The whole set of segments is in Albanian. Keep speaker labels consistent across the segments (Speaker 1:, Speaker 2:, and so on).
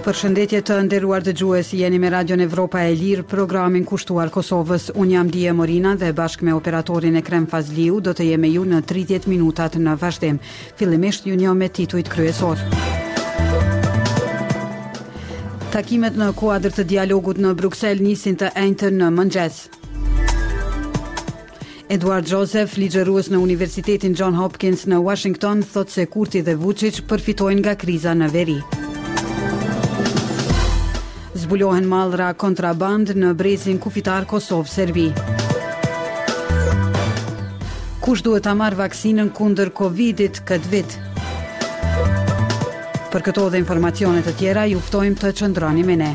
Speaker 1: Përshëndetje të nderuar dëgjues, jeni me Radion Evropa e Lirë, programin kushtuar Kosovës. Unë jam Dije Morina dhe bashkë me operatorin Ekrem Fazliu do të jemi ju në 30 minutat në vazhdim. Fillimisht ju njoh me titujt kryesor. Takimet në kuadër të dialogut në Bruksel nisin të enjtën në mëngjes. Eduard Joseph, ligjërues në Universitetin John Hopkins në Washington, thot se Kurti dhe Vučić përfitojnë nga kriza në veri. Zbulohen mallra kontraband në brezin kufitar Kosovë-Serbi. Kush duhet ta marrë vaksinën kundër Covidit këtë vit? Për këto dhe informacione të tjera, ju ftojmë të qëndroni me ne.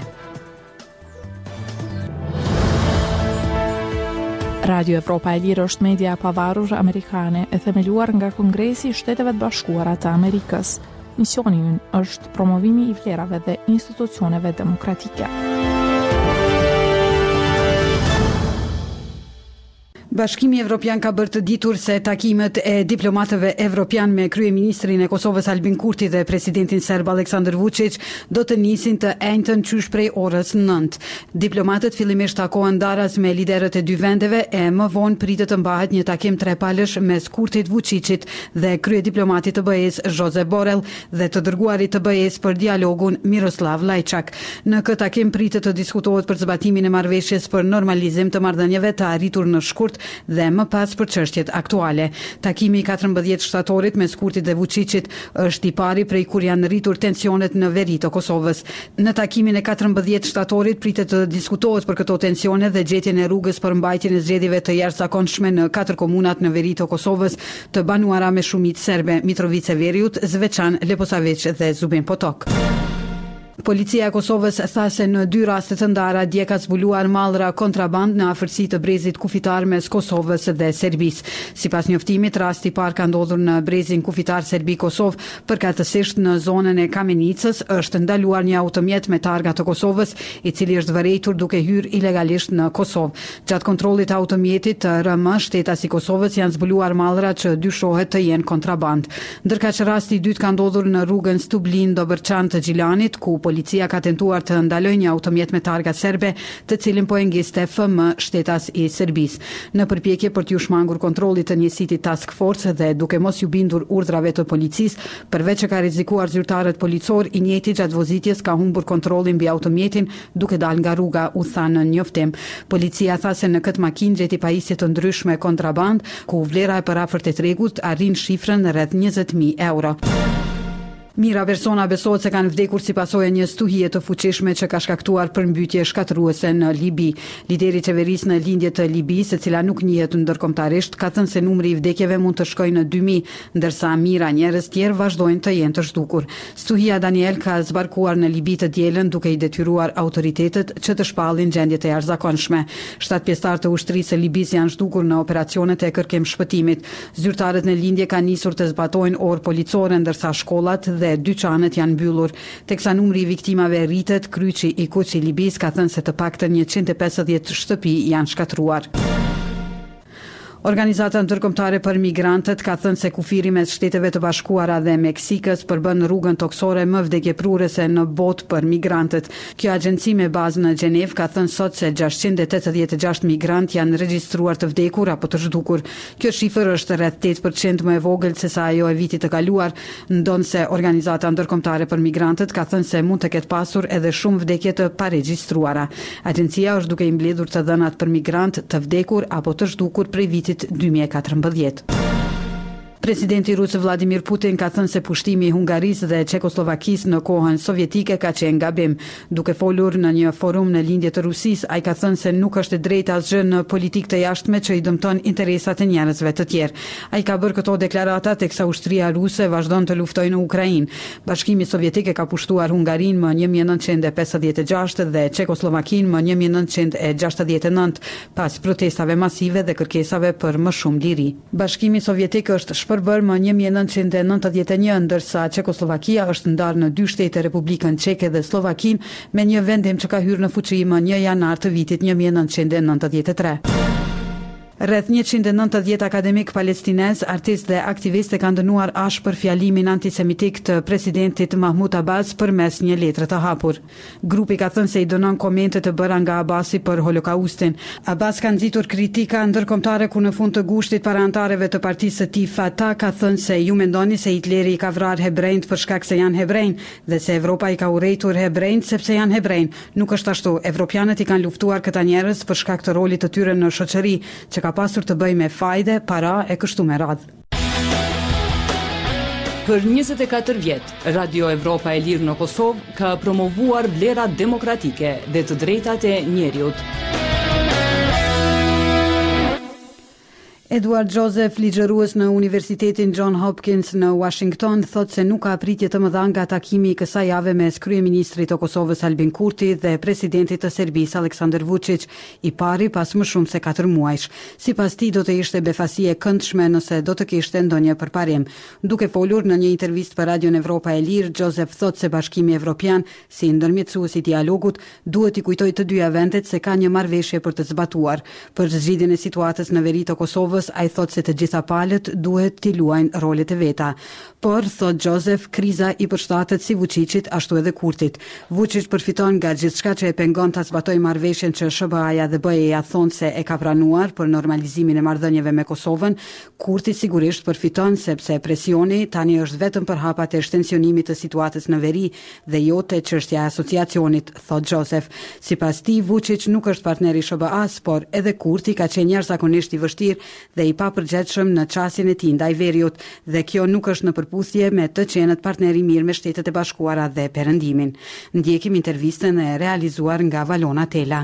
Speaker 2: Radio Evropa e Lirë është media e pavarur amerikane e themeluar nga Kongresi i Shteteve të Bashkuara të Amerikës. Misioni ynë është promovimi i vlerave dhe institucioneve demokratike.
Speaker 1: Bashkimi Evropian ka bërë të ditur se takimet e diplomatëve evropian me kryeministrin e Kosovës Albin Kurti dhe presidentin serb Aleksandar Vučić do të nisin të enjtën qysh prej orës 9. Diplomatët fillimisht takohen daras me liderët e dy vendeve e më vonë pritet të mbahet një takim trepalësh mes Kurtit, Vučićit dhe kryediplomatit të BE-s Josep Borrell dhe të dërguarit të BE-s për dialogun Miroslav Lajčak. Në këtë takim pritet të diskutohet për zbatimin e marrëveshjes për normalizim të marrëdhënieve të arritur në shkurt dhe më pas për çështjet aktuale. Takimi i 14 shtatorit mes Kurtit dhe Vučićit është i pari prej kur janë rritur tensionet në veri të Kosovës. Në takimin e 14 shtatorit pritet të diskutohet për këto tensione dhe gjetjen e rrugës për mbajtjen e zgjedhjeve të jashtëzakonshme në 4 komunat në veri të Kosovës, të banuara me shumicë serbe: Mitrovica Veriut, Zvečan, Leposavić dhe Zubin Potok. Policia e Kosovës tha se në 2 raste të ndara dje ka zbuluar mallra kontraband në afërsi të brezit kufitar mes Kosovës dhe Serbisë. Sipas njoftimit, rasti i parë ka ndodhur në brezin kufitar Serbi-Kosovë, përkatësisht në zonën e Kamenicës është ndaluar një automjet me targa të Kosovës, i cili është vërejtur duke hyrë ilegalisht në Kosovë. Gjatë kontrollit të automjetit të RM, shtetas i Kosovës janë zbuluar mallra që dyshohet të jenë kontraband. Ndërkaq rasti i dytë ka ndodhur në rrugën Stublin-Dobërçan të Gjilanit, ku policia ka tentuar të ndalojë një automjet me targa serbe, të cilin po e ngiste FM, shtetas i Serbisë. Në përpjekje për t'u shmangur kontrollit të njësitit task force dhe duke mos ju bindur urdhrave të policisë, përveç që ka rrezikuar zyrtarët policor, i njëjti gjatë vozitjes ka humbur kontrollin mbi automjetin duke dalë nga rruga, u tha në njoftim. Policia tha se në këtë makinë gjeti pajisje të ndryshme kontraband, ku vlera e parafort e tregut arrin shifrën rreth 20.000 euro. Mira persona besohet se kanë vdekur si pasojë e një stuhie të fuqishme që ka shkaktuar përmbytje shkatërruese në Libi. Lideri i qeverisë në lindje të Libisë, e cila nuk njihet ndërkombëtarisht, ka thënë se numri i vdekjeve mund të shkojë në 2000, ndërsa mijëra njerëz tjerë vazhdojnë të jenë të zhdukur. Stuhia Daniel ka zbarkuar në Libi të dielën duke i detyruar autoritetet që të shpallin gjendjet e jashtëzakonshme. 7 pjesëtar të ushtrisë së Libisë janë zhdukur në operacionet e kërkim shpëtimit. Zyrtarët në lindje kanë nisur të zbatojnë orë policore, ndërsa shkollat dhe dyqanet janë mbyllur. Teksa numri i viktimave rritet, kryqi i kuq i Libisë ka thënë se të paktën 150 shtëpi janë shkatruar. Organizata ndërkombëtare për migrantët ka thënë se kufiri mes Shteteve të Bashkuara dhe Meksikës përbën rrugën toksore më vdekjeprurese në botë për migrantët. Kjo agjenci me bazë në Gjenevë ka thënë sot se 686 migrantë janë regjistruar të vdekur apo të zhdukur. Kjo shifër është rreth 8% më e vogël se sa ajo e vitit të kaluar, ndonse Organizata ndërkombëtare për migrantët ka thënë se mund të ketë pasur edhe shumë vdekje të paregjistruara. Agjencia është duke i mbledhur të dhënat për migrantë të vdekur apo të zhdukur prej vitit 2014. Presidenti rus Vladimir Putin ka thënë se pushtimi i Hungarisë dhe Çekoslovakisë në kohën sovjetike ka qenë gabim. Duke folur në një forum në lindje të Rusisë, ai ka thënë se nuk është e drejtë asgjë në politikë të jashtme që i dëmton interesat e njerëzve të tjerë. Ai ka bërë këto deklarata teksa ushtria ruse vazhdon të luftojë në Ukrainë. Bashkimi Sovjetik e ka pushtuar Hungarinë më 1956 dhe Çekoslovakinë më 1969 pas protestave masive dhe kërkesave për më shumë liri. Bashkimi Sovjetik është shpërbër më 1991, ndërsa Çekoslovakia është ndarë në 2 shtete, Republikën Çeke dhe Slovakinë, me një vendim që ka hyrë në fuqi më 1 janar të vitit 1993. Rreth 190 akademik palestinez, artistë dhe aktivistë kanë dënuar ashpër fjalimin antisemitik të presidentit Mahmud Abbas përmes një letre të hapur. Grupi ka thënë se i dënon komente të bëra nga Abbasi për Holokaustin. Abbas ka nxitur kritika ndërkombëtare ku në fund të gushtit para antarëve të partisë së tij Fatah ka thënë se ju mendoni se Hitleri i ka vrarë hebrejt për shkak se janë hebrejnë dhe se Evropa i ka urrejtur hebrejt sepse janë hebrejnë. Nuk është ashtu. Evropianët i kanë luftuar këta njerëz për shkak të rolit të tyre në shoqëri, që ka pasur të bëjë me fajde, para e kështu me radhë.
Speaker 3: Për 24 vjet, Radio Evropa e Lirë në Kosovë ka promovuar vlera demokratike dhe të drejtat e njeriut.
Speaker 1: Edward Joseph, ligjërues në Universitetin John Hopkins në Washington, thot se nuk ka pritje të mëdha nga takimi i kësaj jave mes kryeministrit të Kosovës Albin Kurti dhe presidentit të Serbisë Aleksandar Vučić, i pari pas më shumë se 4 muajsh. Sipas tij do të ishte befasi e këndshme nëse do të kishte ndonjë përparim. Duke folur në një intervistë për Radion Evropa e Lirë, Joseph thot se Bashkimi Evropian, si ndërmjetësues i dialogut, duhet i kujtojë të dyja vendet se ka një marrëveshje për të zbatuar. Për zgjidhjen e situatës në veri të Kosovës, ai thot se të gjitha palët duhet t'i luajnë rolet e veta. Por, thot Joseph, kriza i përshtatet si Vučićit ashtu edhe Kurtit. Vučić përfiton nga gjithçka që e pengon ta zbatojë marrëveshjen që SBA-ja dhe BE-ja thonë se e ka pranuar për normalizimin e marrëdhënieve me Kosovën. Kurti sigurisht përfiton sepse presioni tani është vetëm për hapat e shtensionimit të situatës në veri dhe jo te çështja e asociacionit, thot Joseph. Sipas tij, Vučić nuk është partner i SBA-s, por edhe Kurti ka qenë jashtëzakonisht i vështirë dhe i papërgjegjshëm në çastin e tij ndaj veriut, dhe kjo nuk është në përputhje me të qenët partneri mirë me Shtetet e Bashkuara dhe Perëndimin. Ndjekim intervistën e realizuar nga Valona Tela.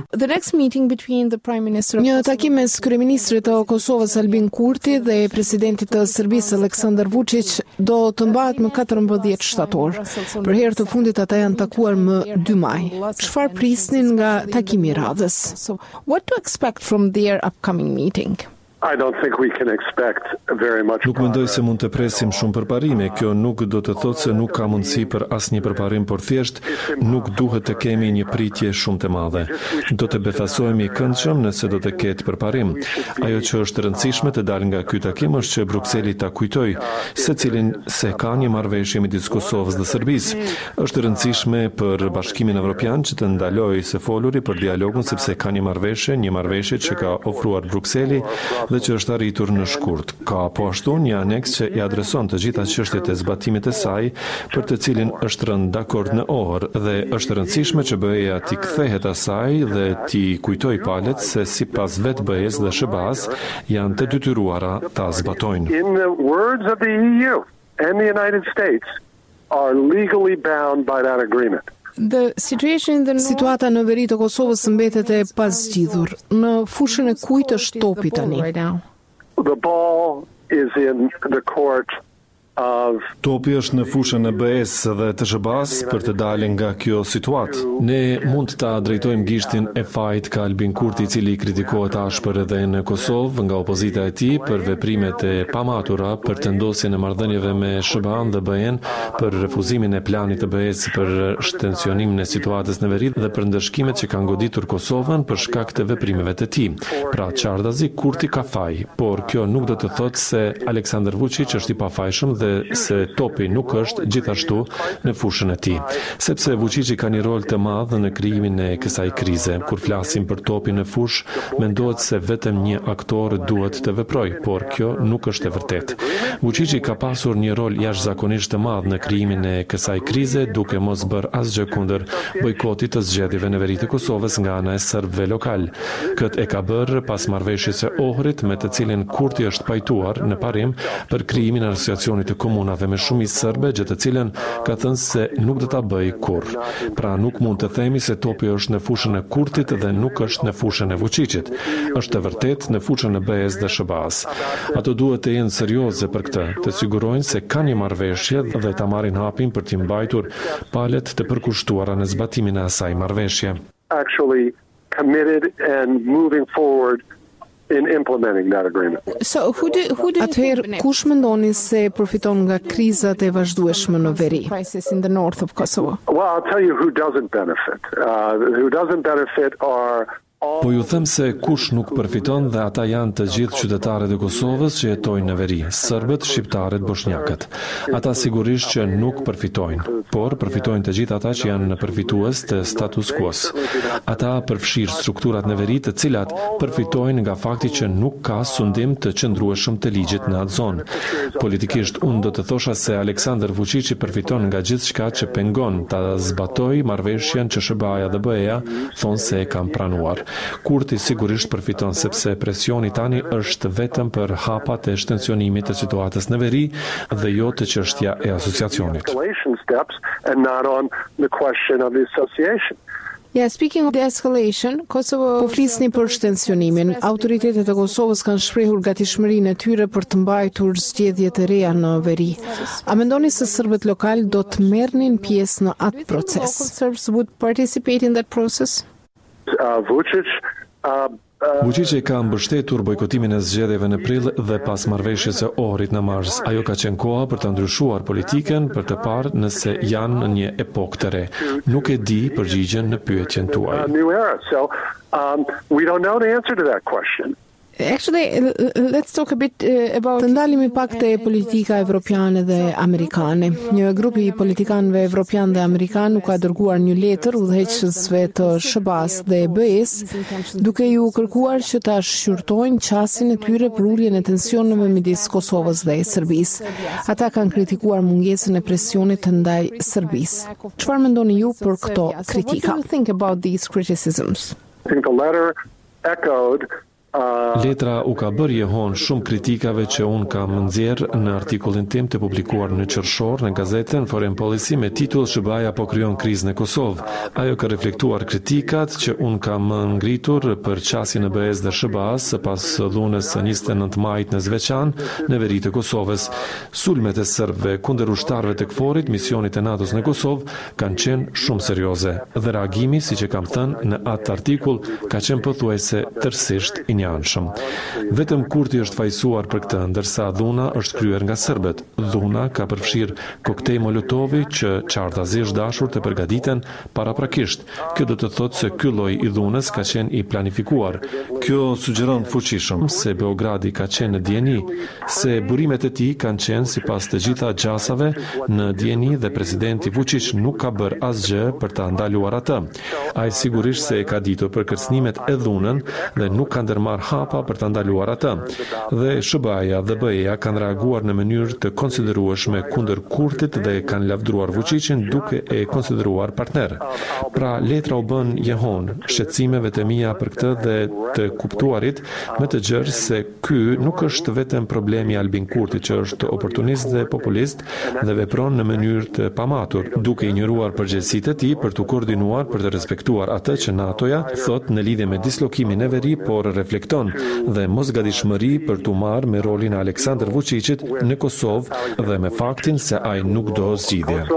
Speaker 4: Një takim mes kryeministrit të Kosovës Albin Kurti dhe presidentit të Serbisë Aleksandar Vučić do të mbahet më 14 shtator. Për herë të fundit ata janë takuar më 2 maj. Çfarë prisnin nga takimi i radhës? What to expect from their upcoming meeting?
Speaker 5: Nuk mendoj se mund të presim shumë përparime. Kjo nuk do të thotë se nuk ka mundësi për asnjë përparim, por thjesht nuk duhet të kemi një pritje shumë të madhe. Do të befasohemi i këndshëm nëse do të ketë përparim. Ajo që është rëndësishme të dalë nga ky takim është që Brukseli ta kujtojë se ka një marrëveshje midis Kosovës dhe Serbisë. Është rëndësishme për Bashkimin Evropian që të ndalojë së foluri për dialogun sepse ka një marrëveshje që ka ofruar Brukseli dhe që është arritur në shkurt. Ka po ashtu një aneks që i adreson të gjitha çështjet e zbatimit të saj, për të cilin është rënë dakord në orë, dhe është rëndësishme që BE-ja t'i kthehet asaj dhe t'i kujtoj palët se sipas vetë BE-s dhe SBA-s janë të detyruara ta zbatojnë.
Speaker 6: In the words of the EU and the United States are legally bound by that agreement.
Speaker 4: Situata në veri të Kosovës mbetet e pazgjidhur. Në fushën e kujt është topi tani?
Speaker 6: The ball is in the court of
Speaker 5: Topi është në fushën e BE-s dhe të SBA-s për të dalë nga kjo situatë. Ne mund ta drejtojmë gishtin e fajt ka Albin Kurti, i cili kritikohet ashpër edhe në Kosovë nga opozita e tij për veprimet e pamatura, për tendosjen e marrëdhënieve me SBA-n dhe BE-n, për refuzimin e planit të BE-s për shtensionimin e situatës në veri dhe për ndëshkimet që kanë goditur Kosovën për shkak të veprimeve të tij. Pra çardhazi Kurti ka faj, por kjo nuk do të thotë se Aleksandar Vučić është i pafajshëm dhe se topi nuk është gjithashtu në fushën e tij, sepse Vučići ka një rol të madh në krijimin e kësaj krize. Kur flasim për topin në fushë, mendohet se vetëm një aktor duhet të veprojë, por kjo nuk është e vërtetë. Vučići ka pasur një rol jashtëzakonisht të madh në krijimin e kësaj krize, duke mos bërë asgjë kundër bojkotit të zgjedhjeve në veri të Kosovës nga ana e serbëve lokal. Këtë e ka bërë pas marrëveshjes së Ohrit, me të cilin Kurti është pajtuar në parim për krijimin e asociacionit të komunave me shumicë serbe, gjë të cilën ka thënë se nuk do ta bëjë kurrë. Pra nuk mund të themi se topi është në fushën e Kurtit dhe nuk është në fushën e Vučićit. Është e vërtetë në fushën e BE-s dhe SBA-s. Ato duhet të jenë serioze për këtë, të sigurojnë se ka një marrëveshje dhe ta marrin hapin për t'i mbajtur palët të përkushtuara në zbatimin e asaj marrëveshje.
Speaker 6: Actually committed and moving forward in implementing that agreement.
Speaker 4: So Atëherë, kush mendoni se përfiton nga krizat e vazhdueshme në veri?
Speaker 6: Well, I'll tell you who doesn't benefit. Who doesn't benefit are
Speaker 5: Po ju them se kush nuk përfiton dhe ata janë të gjithë qytetarët e Kosovës që jetojnë në veri, serbët, shqiptarët, bosnjakët. Ata sigurisht që nuk përfitojnë, por përfitojnë të gjithë ata që janë përfitues të status quo-s. Ata përfshirë strukturat në veri të cilat përfitojnë nga fakti që nuk ka sundim të qëndrueshëm të ligjit në atë zonë. Politikisht unë do të thosha se Aleksandar Vučići përfiton nga gjithçka që pengon ta zbatoj marrëveshjen që SBA-ja dhe BE-ja thonë se e kanë pranuar. Kurti sigurisht përfiton sepse presioni tani është vetëm për hapat e shtensionimit të situatës në veri dhe jo të çështja e asociacionit.
Speaker 4: Yeah, speaking of the escalation, Kosovo po flisni për shtensionimin. Autoritetet e Kosovës kanë shprehur gatishmërinë e tyre për të mbajtur zgjedhje të reja në veri. A mendoni se serbët lokal do të merrnin pjesë në atë proces? Serbs would participate in that process?
Speaker 5: Vučići ka mbështetur bojkotimin e zgjedhjeve në prill dhe pas marrëveshjes së Ohrit në mars. Ajo ka qenë koha për të ndryshuar politiken për të parë nëse janë në një epokë të re. Nuk e di përgjigjen në pyetjen tuaj.
Speaker 6: We don't know the answer to that question.
Speaker 4: Actually, let's talk a bit about... Të ndalemi pak te politika evropiane dhe amerikane. Një grup i politikanëve evropian dhe amerikan nuk ka dërguar një letër udhëheqësve të SBA-s dhe BE-s, duke ju kërkuar që ta shqyrtojnë qasin e tyre për uljen e tensioneve midis Kosovës dhe Serbisë. Ata kanë kritikuar mungesën e presionit të ndaj Serbisë. Çfarë mendoni ju për këto kritika? What do you think about these criticisms?
Speaker 6: I think the letter echoed
Speaker 5: Letra u ka bërë jehon shumë kritikave që unë kam nxjerr në artikullin tim të publikuar në qershor në gazetën Foreign Policy me titull SBA-ja po krijon krizën e Kosovë. Ajo ka reflektuar kritikat që unë kam ngritur për qasin e BE-s dhe SBA-s pas dhunës së 29 majit në Zveçan në veri të Kosovës. Sulmet e serbëve kundër ushtarëve të KFOR-it, misionit e NATO-s në Kosovë, kanë qenë shumë serioze dhe reagimi, siç e kam thënë në atë artikull, ka qenë pothuajse tërësisht i njëanshëm. Vetëm Kurti është fajsuar për këtë, ndërsa dhuna është kryer nga serbët. Dhuna ka përfshirë koktej Molotovi që qartazisht dashur të përgatiten paraprakisht. Kjo do të thotë se ky lloj i dhunës ka qenë i planifikuar. Kjo sugjeron fuqishëm se Beogradi ka qenë në dieni, se burimet e tij kanë qenë sipas të gjitha gjasave në dieni dhe presidenti Vučić nuk ka bërë asgjë për ta ndaluar atë. Ai sigurisht se e ka ditur për kërcënimet e dhunën dhe nuk ka ndërmarrë hapa për të ndaluar atë. Dhe SBA-ja dhe BE-ja kanë reaguar në mënyrë të konsiderueshme kundër Kurtit dhe kanë lavdruar Vučićin duke e konsideruar partner. Pra letra u bën jehon shqetësimeve të mia për këtë dhe të kuptuarit me të gjerë se ky nuk është vetëm problemi i Albin Kurtit, që është oportunist dhe populist dhe vepron në mënyrë të pamatur, duke injoruar përgjegjësitë e tij për të koordinuar për të respektuar atë që NATO-ja thot në lidhje me dislokimin e veri, por reflekton dhe mosgatishmëri për t'u marrë me rolin e Aleksandar Vučićit në Kosovë dhe me faktin se ai nuk do zgjidhje.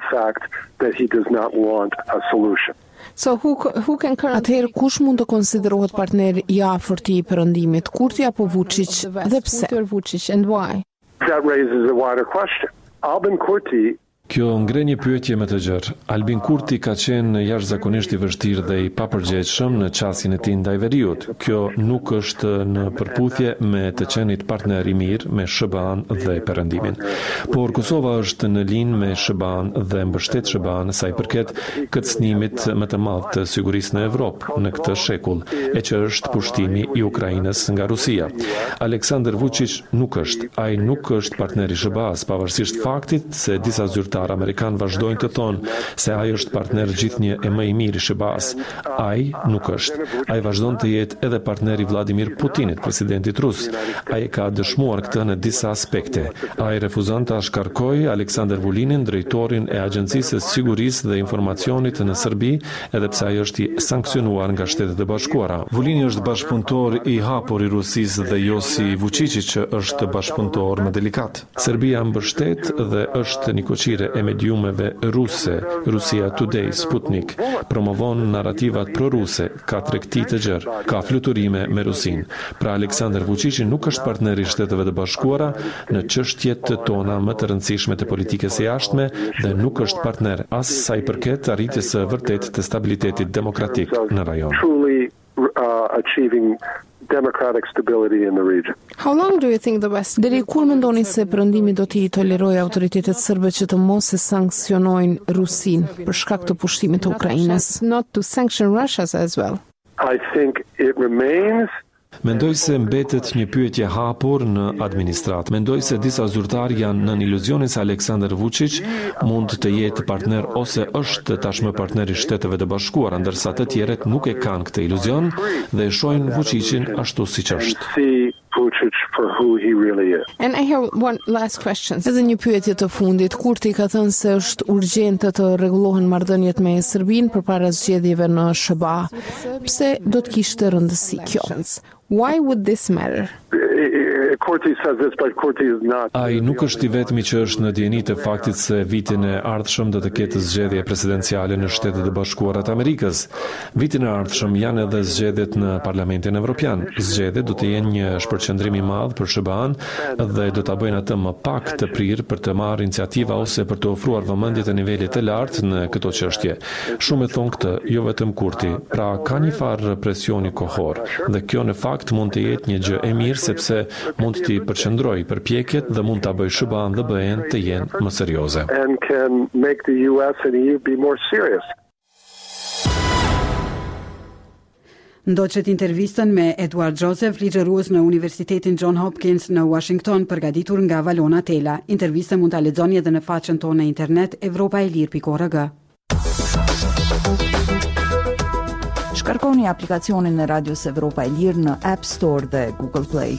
Speaker 4: So who can Atëherë kush mund të konsiderohet partner i afërt i Perëndimit, Kurti apo Vučić dhe pse? Vučić and why?
Speaker 6: That raises a wider question. Albin Kurti
Speaker 5: Kjo ngre një pyetje me të gjerë. Albin Kurti ka qenë jashtëzakonisht i vështirë dhe i papërgjegjshëm në qasjen e tij ndaj veriut. Kjo nuk është në përputhje me të qenit partner i mirë me SBA-n dhe Perëndimin. Por Kosova është në linjë me SBA-n dhe mbështet SBA-n sa i përket kërcënimit më të madh të sigurisë në Evropë në këtë shekull, e që është pushtimi i Ukrainës nga Rusia. Aleksandar Vučić nuk është partner i SBA-s, pavarësisht faktit se disa amerikan vazhdojnë të thonë se ai është partner gjithnjë e më i mirë i SBA-s. Ai nuk është. Ai vazhdon të jetë edhe partner i Vladimir Putinit, presidentit rus. Ai ka dëshmuar këtë në disa aspekte. Ai refuzon ta shkarkojë Aleksandar Vulinin, drejtorin e Agjencisë së Sigurisë dhe Informacionit në Serbi, edhe pse ai është i sankcionuar nga Shtetet e Bashkuara. Vulini është bashkëpunëtor i hapur i Rusisë dhe jo si Vučići që është bashkëpunëtor më delikat. Serbia mbështet dhe është nikoqire e mediumeve ruse, Rusia Today, Sputnik, promovon narrativat pro-ruse, ka tregti të gjerë, ka fluturime me Rusin. Pra Aleksandar Vučići nuk është partner i Shteteve të Bashkuara në çështjet tona më të rëndësishme të politikës së jashtme dhe nuk është partner as sa i përket arritjes së vërtetë të stabilitetit demokratik në rajon.
Speaker 6: achieving democratic stability in the region.
Speaker 4: How long do you think the West? Deri kur mendoni se perëndimi do t'i tolerojë autoritetet serbe që të mos e sankcionojnë Rusinë për shkak të pushtimit të Ukrainës? Not to sanction Russia as well.
Speaker 6: I think it remains.
Speaker 5: Mendoj se mbetet një pyetje hapur në administratë. Mendoj se disa zyrtarë janë në iluzionin se Aleksandar Vučić mund të jetë partner ose është tashmë partner i Shteteve të Bashkuara, ndërsa të tjerët nuk e kanë këtë iluzion dhe e shohin Vučićin ashtu siç është.
Speaker 6: Vučić for who he really is.
Speaker 4: And I have one last question. Edhe një pyetje të fundit. Kurti ka thënë se është urgjente të rregullohen marrëdhëniet me Serbinë përpara zgjedhjeve në SBA. Pse do të kishte rëndësi kjo? Why would this matter?
Speaker 6: Kurti says this, but Kurti is not.
Speaker 5: Ai nuk është i vetmi që është në dieni të faktit se vitin e ardhshëm do të ketë zgjedhje presidenciale në Shtetet e Bashkuara të Amerikës. Vitin e ardhshëm janë edhe zgjedhjet në Parlamentin Evropian. Zgjedhjet do të jenë një shpërqendrim i madh për SBA-n dhe do ta bëjnë atë më pak të prirë për të marrë iniciativa ose për të ofruar vëmendje të nivelit të lartë në këto çështje. Shumë e thonë këtë, jo vetëm Kurti. Pra ka një farë presioni kohor dhe kjo në fakt mund të jetë një gjë e mirë sepse mund t'i përqendroj përpjekjet dhe mund t'a bëj SBA-n dhe BE-n të jenë më serioze.
Speaker 6: And can make the US and EU be more serious.
Speaker 1: Ndoqët intervistën me Edward Joseph, ligjerues në Universitetin John Hopkins në Washington, përgatitur nga Valona Tela. Intervistën mund ta lexoni edhe në faqen tonë në internet evropaelir.org.
Speaker 7: Shkarkoni aplikacionin e Radios Evropa e Lirë në App Store dhe Google Play.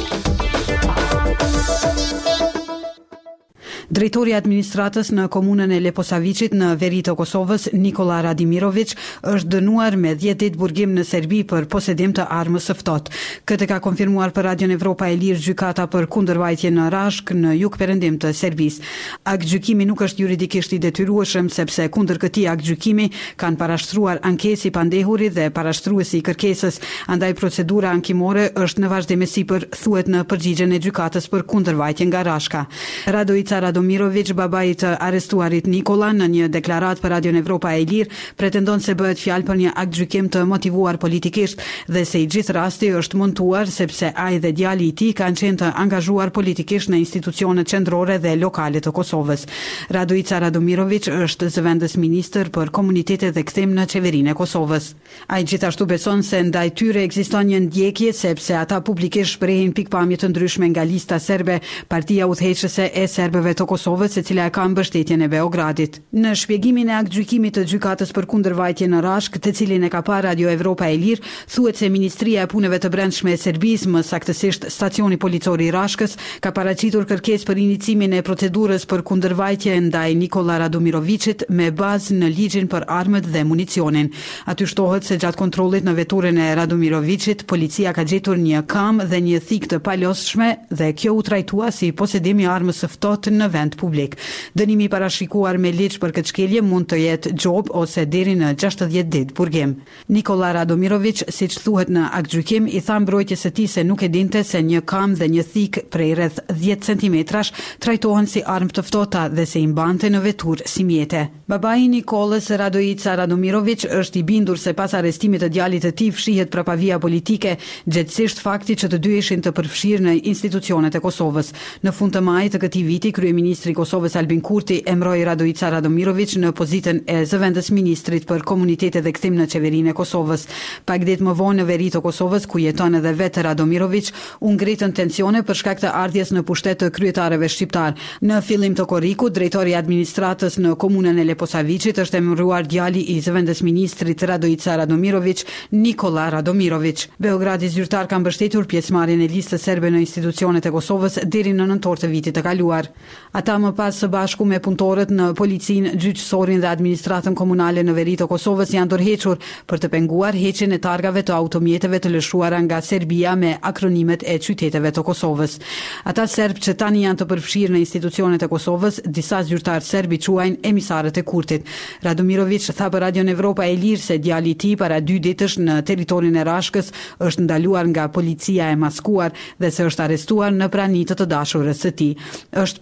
Speaker 1: Drejtori i administratës në komunën e Leposavicit në veri të Kosovës, Nikola Radimirović, është dënuar me 10 ditë burgim në Serbi për posedim të armës së ftohtë. Këtë ka konfirmuar për Radion Evropa e Lirë gjykata për kundërvajtje në Rashk në jugperëndim të Serbisë. Aktgjykimi nuk është juridikisht i detyrueshëm sepse kundër këtij aktgjykimi kanë parashtruar ankesë i pandehurit dhe parashtruesi i kërkesës, andaj procedura ankimore është në vazhdimsi për thuhet në përgjigjen e gjykatës për kundërvajtje nga Rashka. Radoica Radimirović, babai të arrestuarit Nikola, në një deklaratë për Radion Evropa e Lirë, pretendon se bëhet fjalë për një aktgjykim të motivuar politikisht dhe se i gjithë rasti është montuar sepse ai dhe djali i tij kanë qenë të angazhuar politikisht në institucionet qendrore dhe lokale të Kosovës. Radoica Radimirović është zëvendës ministër për komunitetet dhe kthim në qeverinë e Kosovës. Ai gjithashtu beson se ndaj tyre ekziston një ndjekje sepse ata publikisht shprehin pikpamje të ndryshme nga lista serbe, partia udhëheqëse e serbëve të Kosovës, e cila e ka mbështetjen e Beogradit. Në shpjegimin e aktgjykimit të gjykatës për kundërvajtje në Rashk, të cilin e ka parë Radio Evropa e Lirë, thuhet se Ministria e Punëve të Brendshme e Serbisë, më saktësisht stacioni policor i Rashkës, ka paraqitur kërkesë për inicimin e procedurës për kundërvajtje ndaj Nikola Radimirovićit me bazë në ligjin për armët dhe municionin. Aty shtohet se gjatë kontrollit në veturën e Radimirovićit, policia ka gjetur një kam dhe një thikë të palosshme dhe kjo u trajtua si posedim i armës së ftohtë në vend publik. Dënimi i parashikuar me ligj për këtë shkelje mund të jetë gjob ose deri në 60 ditë burgim. Nikola Radimirović, siç thuhet në aktgjykim, i tha mbrojtjes së tij se nuk e dinte se një kam dhe një thik prej rreth 10 centimetrash trajtohen si armë të ftohta dhe se i mbante në veturë si mjete. Babai i Nikolës, Radoica Radimirović, është i bindur se pas arrestimit të djalit të tij fshihet prapavia politike, gjithsesi fakti që të dy ishin të përfshirë në institucionet e Kosovës. Në fund të majit të këtij viti, kryeministri i Kosovës Albin Kurti emroi Radoica Radimirović në pozitën e zëvendës ministrit për komunitetet dhe kthim në qeverinë e Kosovës. Pak ditë më vonë në veri të Kosovës, ku jeton edhe vetë Radimirović, u ngritën tensione për shkak të ardhjes në pushtet të kryetarëve shqiptar. Në fillim të korrikut, drejtori i administratës në komunën e Leposavicit është emëruar djali i zëvendës ministrit Radoica Radimirović, Nikola Radimirović. Beogradi zyrtar ka mbështetur pjesëmarrjen e listës serbe në institucionet e Kosovës deri në nëntor të vitit të kaluar. Ata më pas së bashku me punëtorët në policinë, gjyqësorin dhe administratën komunale në veri të Kosovës janë dorëhequr për të penguar heqjen e targave të automjeteve të lëshuara nga Serbia me akronimet e qyteteve të Kosovës. Ata serb që tani janë të përfshirë në institucionet e Kosovës, disa zyrtar serb i quajnë emisarët e Kurtit. Radimirović tha për Radion Evropa e Lirë se djali i tij para 2 ditësh në territorin e Rashkës është ndaluar nga policia e maskuar dhe se është arrestuar në prani të dashurës së tij. Është persekutim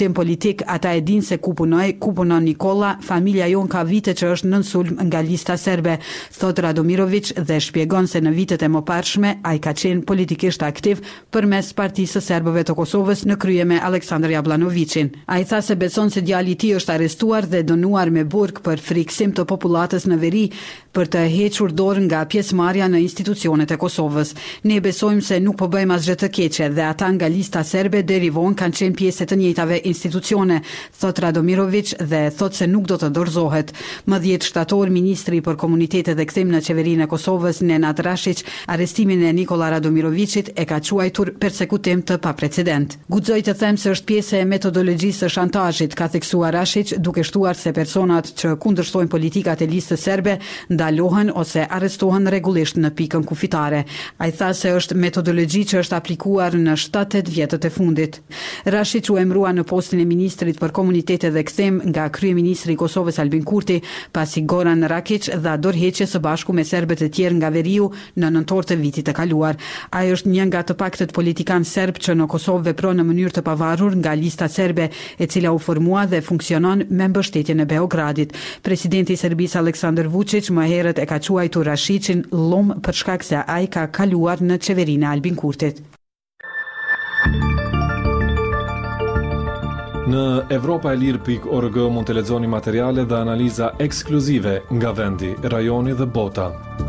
Speaker 1: kuptim politik, ata e din se ku punon Nikola, familja jon ka vite që është nën sulm nga lista serbe, thot Radomirović dhe shpjegon se në vitet e mëparshme ai ka qenë politikisht aktiv përmes Partisë së Serbëve të Kosovës në krye me Aleksandar Jablanovicin. Ai tha se beson se djali i tij është arrestuar dhe dënuar me burg për friksim të popullatës në veri për të hequr dorë nga pjesëmarrja në institucionet e Kosovës. Ne besojmë se nuk po bëjmë asgjë të keqe dhe ata nga lista serbe deri vonë kanë qenë pjesë të njëjtave institucione, thot Radomirović dhe thot se nuk do të dorëzohet. Më 10 shtator, ministri për komunitetet dhe kthim në qeverinë e Kosovës, Nenad Rashić, arrestimin e Nikola Radomirovicit e ka quajtur persekutim të paprecedent. Guxoj të them se është pjesë e metodologjisë së shantazhit, ka theksuar Rashić, duke shtuar se personat që kundërshtojnë politikat e listës serbe ndalohen ose arrestohen rregullisht në pikën kufitare. Ai tha se është metodologji që është aplikuar në 7-8 vjetët e fundit. Rashić u emërua në postin e ministrit për komunitete dhe kthim nga kryeministri i Kosovës Albin Kurti, pasi Goran Rakić dha dorëheqje së bashku me serbët e tjerë nga veriu në nëntor të vitit të kaluar. Ai është një nga të paktët politikan serb që në Kosovë vepron në mënyrë të pavarur nga lista serbe, e cila u formua dhe funksionon me mbështetjen e Beogradit. Presidenti i Serbisë Aleksandar Vučić më herët e ka quajtur Rashićin llum për shkak se ai ka kaluar në qeverinë e Albin Kurtit.
Speaker 5: Në europaelir.org mund të lexoni materiale dhe analiza ekskluzive nga vendi, rajoni dhe bota.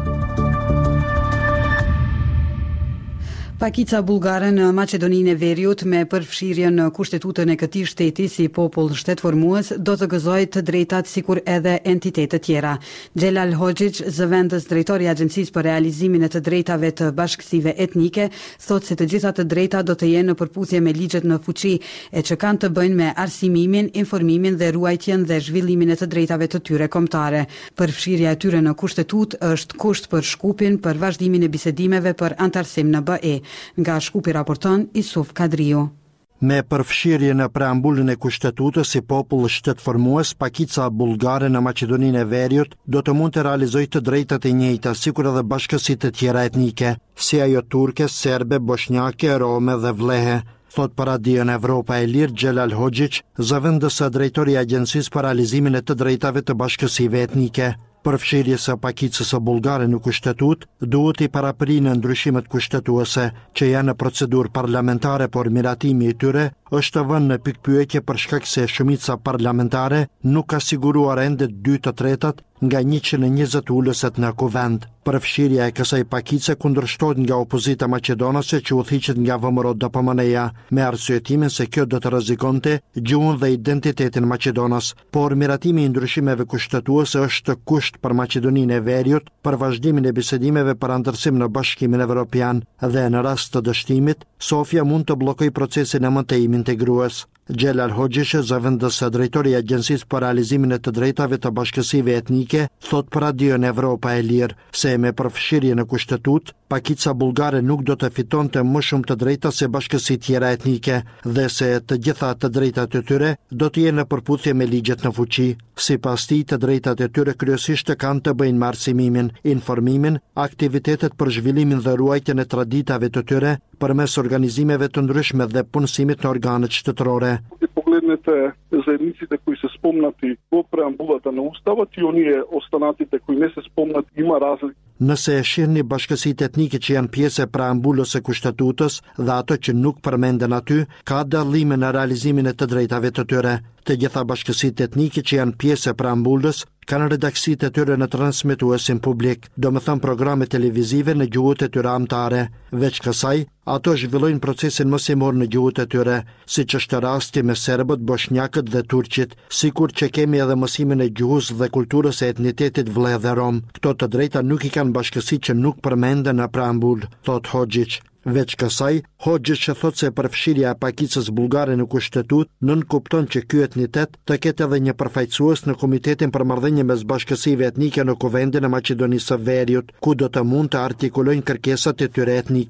Speaker 1: Pakica bullgare në Maqedoninë e Veriut me përfshirje në kushtetutën e këtij shteti si popull shtetformues do të gëzojë të drejtat sikur edhe entitete tjera. Xhelal Hoxhić, zëvendës drejtori i Agjencisë për realizimin e të drejtave të bashkësive etnike, thotë se të gjitha të drejtat do të jenë në përputhje me ligjet në fuqi e që kanë të bëjnë me arsimimin, informimin dhe ruajtjen dhe zhvillimin e të drejtave të tyre kombëtare. Përfshirja e tyre në kushtetutë është kusht për shkupin për vazhdimin e bisedimeve për antarësim në BE. Nga Shkupi raporton Isuf Kadriu.
Speaker 8: Me përfshirje në preambullin e kushtetutës si popull shtetformues, pakica bullgare në Maqedoninë e Veriut do të mund të realizojë të drejtat e njëjta, sikur edhe bashkësitë të tjera etnike, si ajo turke, serbe, bosnjake, rome dhe vlehe. Thot për radion Evropa e Lirë Xhelal Hoxhić, zëvendës së drejtori i Agjencisë për realizimin e të drejtave të bashkësive etnike. Përfshirjes së pakicës së bullgare në kushtetutë duhet i paraprinë ndryshimet kushtetuese që janë në procedurë parlamentare, por miratimi i tyre është vënë në pikpyetje për shkak se shumica parlamentare nuk ka siguruar ende 2/3 nga 120 ulëset në kuvend. Përfshirja e kësaj pakice kundërshtohet nga opozita maqedonase që udhëhiqet nga VMRO DPMN-ja me arsyetimin se kjo do të rrezikonte gjuhën dhe identitetin maqedonas, por miratimi i ndryshimeve kushtetuese është kusht për Maqedoninë e Veriut për vazhdimin e bisedimeve për antarësim në Bashkimin Evropian dhe në rast të dështimit, Sofia mund të bllokojë procesin e mëtejimit integrues. Xhelal Hoxhić, zëvendës së drejtori i Agjencisë për realizimin e të drejtave të bashkësive etnike, thot për radion Evropa e Lirë se me përfshirje në kushtetutë, pakica bullgare nuk do të fitonte më shumë të drejta se bashkësitë tjera etnike dhe se të gjitha të drejtat e tyre do të jenë në përputhje me ligjet në fuqi. Sipas tij, të drejtat e tyre kryesisht kanë të bëjnë me arsimimin, informimin, aktivitetet për zhvillimin dhe ruajtjen e traditave të tyre përmes organizimeve të ndryshme dhe punësimit në organet shtetërore.
Speaker 9: Погледнете заедниците кои се спомнати во преамбулата на Уставот и оние останатите кои не се спомнат, има разлика.
Speaker 8: Nëse e shihni bashkësitë etnike që janë pjesë e preambulës së kushtetutës dhe ato që nuk përmenden aty, ka dallime në realizimin e të drejtave të tyre. Të gjitha bashkësitë etnike që janë pjesë e preambulës kanë redaksitë e tyre në transmetuesin publik, domethënë programe televizive në gjuhët e tyre amtare. Veç kësaj, ato zhvillojnë procesin mësimor në gjuhët e tyre, siç është rasti me serbët, bosnjakët dhe turqit, sikur që kemi edhe mësimin e gjuhës dhe kulturës e etnitetit vleh dhe rom. Këto të drejta nuk i kanë bashkësitë që nuk përmenden në preambull, thot Hoxhić. Veç kësaj, Hoxhić thot se përfshirja e pakicës bullgare në kushtetutë nënkupton që ky etnitet të ketë edhe një përfaqësues në Komitetin për marrëdhënie mes bashkësive etnike në Kuvendin e Maqedonisë së Veriut, ku do të mund të artikulojnë kërkesat e tyre etnike.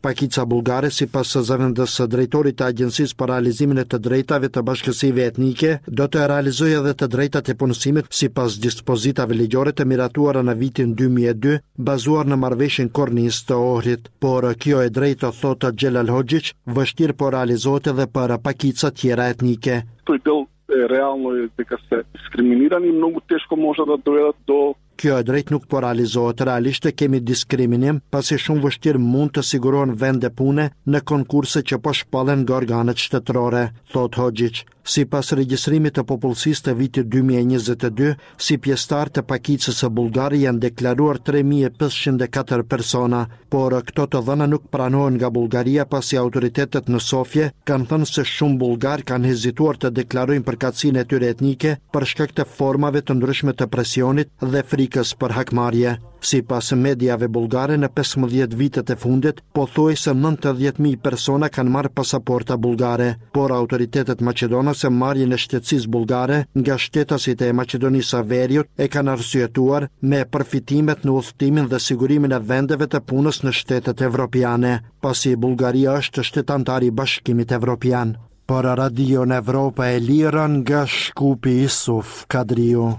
Speaker 8: Pakica bullgare, sipas zëvendës së drejtorit të Agjencisë për realizimin e të drejtave të bashkësive etnike, do të realizojë edhe të drejtat e punësimit sipas dispozitave ligjore të miratuara në vitin 2002, bazuar në marrëveshjen kornis të Ohrit. Por kjo e drejtë, thotë Xhelal Hoxhić, vështirë po realizohet edhe për pakica tjera etnike.
Speaker 9: Realno je дека се дискриминирани, много тежко може да доведат до
Speaker 8: Kjo e drejt nuk po realizohet. Realisht kemi diskriminim, pasi shumë vështirë mund të sigurohen vende pune në konkurse që po shpallen nga organet shtetërore, thot Hoxhić. Sipas regjistrimit të popullsisë të vitit 2022, si pjesëtar të pakicës së Bullgari janë deklaruar 3504 persona, por këto të dhëna nuk pranohen nga Bullgaria pasi autoritetet në Sofje kanë thënë se shumë bullgar kanë hezituar të deklarojnë përkatësinë e tyre etnike për shkak të formave të ndryshme të presionit dhe frikës për hakmarrje. Sipas mediave bullgare, në 15 vitet e fundit, pothuajse 90.000 persona kanë marrë pasaporta bullgare, por autoritetet maqedonase marrjen e shtetësisë bullgare nga shtetasit e Maqedonisë së Veriut e kanë arsyetuar me përfitimet në udhëtimin dhe sigurimin e vendeve të punës në shtetet evropiane, pasi Bullgaria është shtetantar i Bashkimit Evropian. Për Radio në Evropa e Lirë nga Shkupi Isuf Kadriu.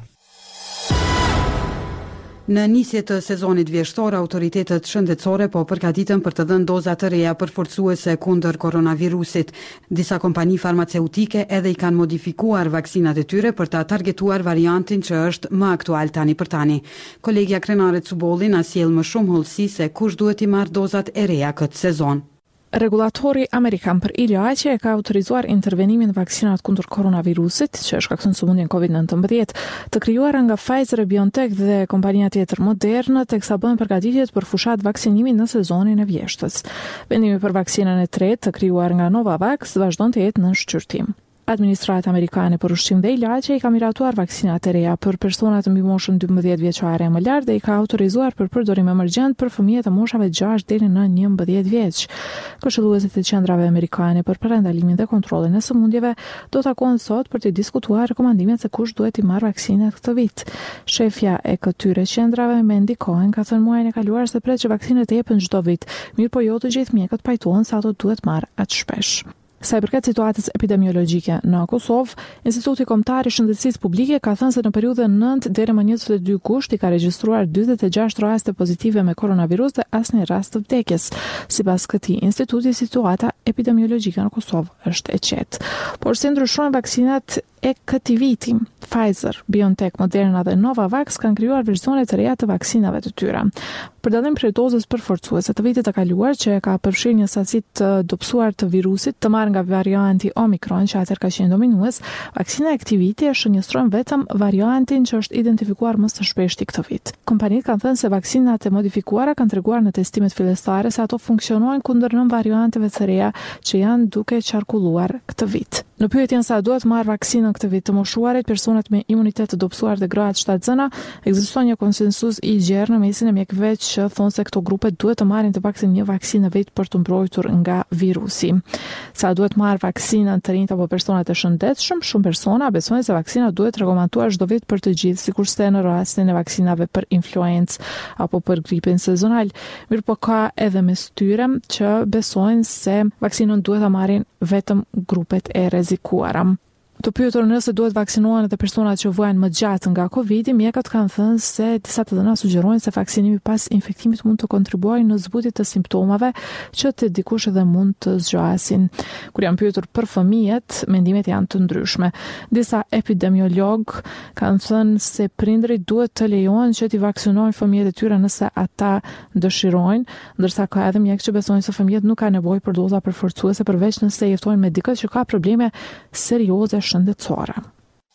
Speaker 1: Në nisje të sezonit vjeshtor, autoritetet shëndetësore po përgatiten për të dhënë doza të reja përforcuese kundër koronavirusit. Disa kompani farmaceutike edhe i kanë modifikuar vaksinat e tyre për ta targetuar variantin që është më aktual tani për tani. Kolegja krenare Cubolli na sjell më shumë hollësi se kush duhet i marrë dozat e reja këtë sezon.
Speaker 2: Regulatori Amerikan për ILAQ e ka autorizuar intervenimin vaksinat kundër koronavirusit, që shkakton sëmundjen COVID-19, të krijuara nga Pfizer, BioNTech dhe kompania tjetër Moderna, teksa bëhen përgatitjet për fushat vaksinimi në sezonin e vjeshtës. Vendimi për vaksinën e tretë të krijuar nga Novavax vazhdon të jetë në shqyrtim. Administrata amerikane për ushqim dhe ilaçe i ka miratuar vaksinat e reja për personat mbi moshën 12 vjeçare e më lart dhe i ka autorizuar për përdorim emergjent për fëmijët e moshave 6 deri në 11 vjeç. Këshilluesit e qendrave amerikane për parandalimin dhe kontrollin e sëmundjeve do takohen sot për të diskutuar rekomandimet se kush duhet i marrë vaksinat këtë vit. Shefja e këtyre qendrave, Mandy Cohen, ka thënë muajin e kaluar se pret që vaksinat të jepen çdo vit, mirë po jo të gjithë mjekët pajtohen se ato duhet marrë aq shpesh. Sa i përket situatës epidemiologjike në Kosovë, Instituti Kombëtar i Shëndetësisë Publike ka thënë se në periudhën 9 deri më 22 gusht i ka regjistruar 46 raste pozitive me koronavirus dhe asnjë rast të vdekjes. Sipas këtij instituti, situata epidemiologjike në Kosovë është e qetë. Por si ndryshojnë vaksinat e këtij viti, Pfizer, BioNTech, Moderna dhe Novavax kanë krijuar versione të reja të vaksinave të tyre. Për dallim prej dozës përforcuese të vitit të kaluar, që ka përfshirë një sasi të dobësuar të virusit të marrë nga varianti Omicron, që atëherë ka qenë dominues, vaksina e këtij viti e shënjestron vetëm variantin që është identifikuar më së shpeshti këtë vit. Kompanitë kanë thënë se vaksinat e modifikuara kanë treguar në testimet fillestare se ato funksionojnë kundër 9 varianteve të reja që janë duke qarkulluar këtë vit. Në pyetjen sa duhet marrë vaksinën këtë vit të moshuarit, personat me imunitet të dobësuar dhe grahat shtatzëna, ekziston një konsensus i gjerë në mesin e mjekëve që thonë se këto grupe duhet të marrin të paktën një vaksinë vit për të mbrojtur nga virusi. Sa duhet marrë vaksinën të rinjt apo personat e shëndetshëm, shumë persona besojnë se vaksina duhet rekomanduar çdo vit për të gjithë, sikurse në rastin e vaksinave për influencë apo për gripin sezonal. Mirë po ka edhe mes tyre që besojnë se vaksinën duhet ta marrin vetëm grupet e rrezikuara. Të pyetur nëse duhet vaksinohen edhe personat që vojnë më gjatë nga Covid-i, mjekët kanë thënë se disa të dhëna sugjerojnë se vaksinimi pas infektimit mund të kontribuojë në zbutjen të simptomave që të dikush edhe mund të zgjasin. Kur janë pyetur për fëmijët, mendimet janë të ndryshme. Disa epidemiolog kanë thënë se prindërit duhet të lejohen që t'i vaksinojnë fëmijët e tyre nëse ata dëshirojnë, ndërsa ka edhe mjekë që besojnë se fëmijët nuk kanë nevojë për doza përforcuese përveç nëse jeftojnë me dikë që ka probleme serioze shëndetësore.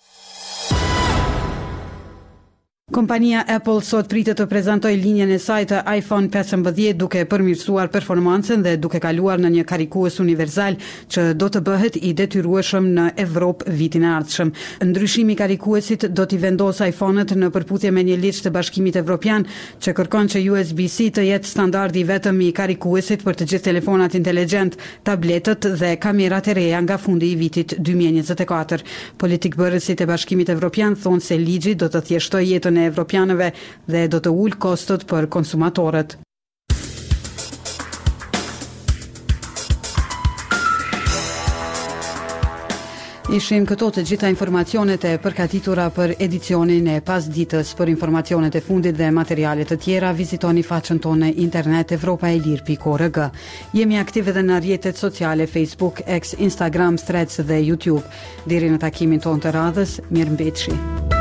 Speaker 1: Kompania Apple sot pritet të prezantojë linjën e saj të iPhone 15 duke përmirësuar performancën dhe duke kaluar në një karikues universal që do të bëhet i detyrueshëm në Evropë vitin e ardhshëm. Ndryshimi i karikuesit do t'i vendosë iPhone-et në përputhje me një ligj të Bashkimit Evropian që kërkon që USB-C të jetë standardi vetëm i karikuesit për të gjithë telefonat inteligjent, tabletët dhe kamerat e reja nga fundi i vitit 2024. Politikbërësit e Bashkimit Evropian thonë se ligji do të thjeshtojë jetën e evropianëve dhe do të ulë kostot për konsumatorët. Ishin këto të gjitha informacionet e përgatitura për edicionin e pasdites. Për informacionet e fundit dhe materiale të tjera, vizitoni faqen tonë internet evropaelir.org. Jemi aktive edhe në rrjetet sociale Facebook, X, Instagram, Threads dhe YouTube. Deri në takimin tonë të radhës, mirëmbëjtje.